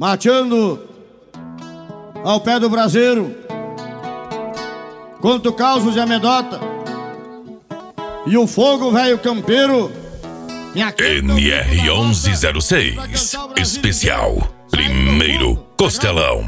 mateando ao pé do braseiro, conto causos de amedota e o fogo velho campeiro. NR 1106 Especial Primeiro Costelão.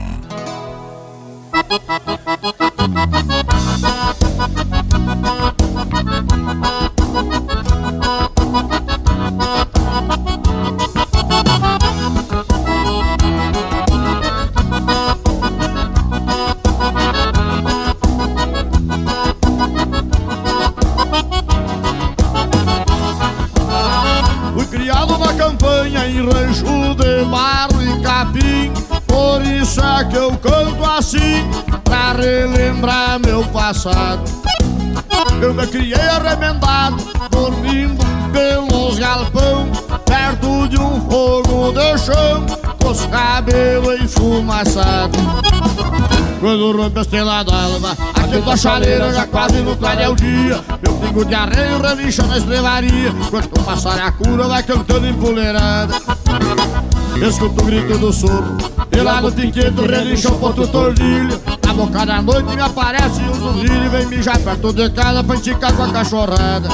Criado na campanha em rancho de barro e capim, por isso é que eu canto assim, pra relembrar meu passado. Eu me criei arremendado, dormindo pelos galpão, perto de um fogo de chão, com os cabelos enfumaçados. Quando rompe a estrela d'alva, aqui da chaleira já quase no clareio dia, meu pingo de arreio relincha na estrevaria, quando uma saracura vai cantando empoleirada. Escuto o grito do sopro, e lá no piqueto relincha o ponto tordilho. Na boca da noite me aparece um zurrilho, vem mijar perto de casa pra enticar com a cachorrada.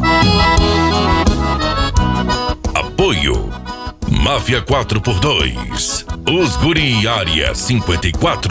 Apoio Máfia 4x2, Os Guri Área 54.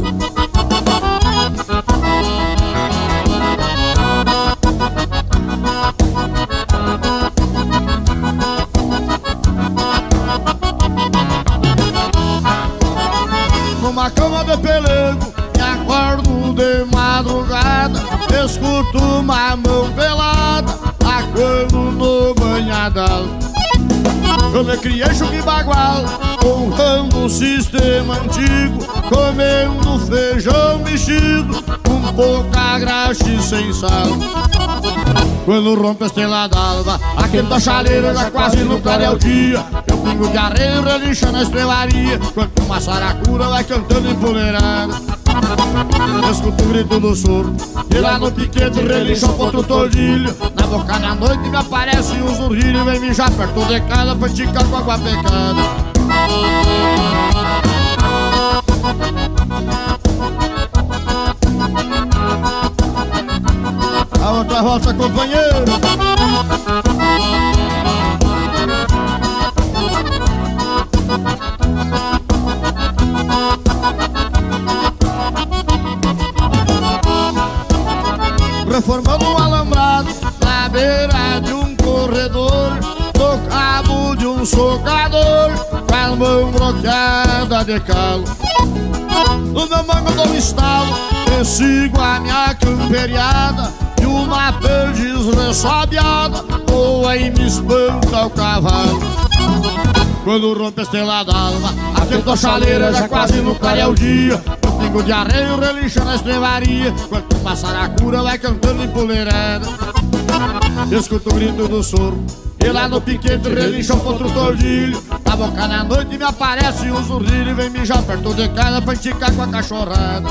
Numa cama de pelego, me acordo de madrugada, escuto uma mão pelada, tacando no banhadal. Eu me criei chupi bagual, honrando o sistema antigo, comendo feijão mexido, com pouca graxa e sem sal. Quando rompe a estrela d'alva, aquele da chaleira já quase no clareio dia, meu pingo de areia relincha na estrevaria, quando uma saracura vai cantando empoleirada. Escuto o grito do surdo, e lá no piquete relincha o ponto tordilho. Na boca da noite me aparece um zurrilho, vem mijar perto de casa pra enticar com água pecada. A outra volta, companheiro. Reformando um alambrado na beira de um corredor, no cabo de um socador, com a mão bloqueada de calo. No meu mango dou um estalo, eu sigo a minha camperiada, e uma perdiz ressobiada voa e me espanta o cavalo. Quando rompe a estrela d'alva, aquele da chaleira já quase no clareio dia, meu pingo de arreio relincha na estrevaria, quando uma saracura vai cantando empoleirada. Escuto o grito do soro, e lá no piquete relincha o ponto tordilho. Na boca da noite me aparece um zurrilho, vem mijar perto de casa pra enticar com a cachorrada.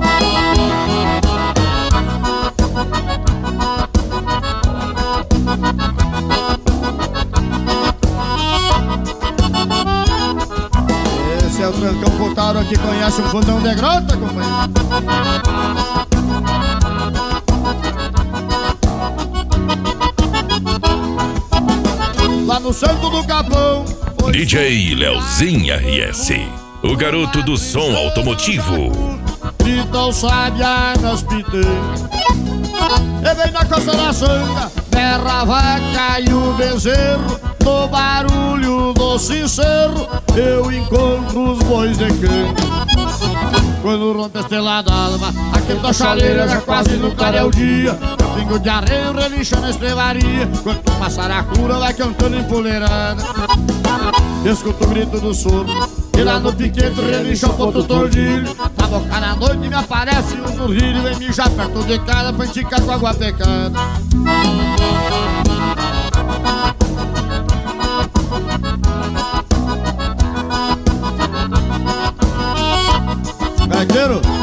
Esse é o Trancão Potaro que conhece um fundão de grota, companheiro. Lá no centro do capão, DJ Leozinho RS, o garoto do som automotivo. Grita o sabiá nas piteiras, e vem na costa da sanga, berra a vaca e o bezerro. No barulho do sincero eu encontro os bois de cana. Quando rompe a estrela d'alva, aquele da chaleira já quase no clareio dia, meu pingo de areia relincha na estrevaria, quando uma saracura vai cantando empoleirada. Escuto o grito do surdo, e lá no piquete relincha o ponto tordilho. Na boca da noite me aparece um zurrilho, vem mijar perto de casa pra enticar com água pecada. Gaiteiro,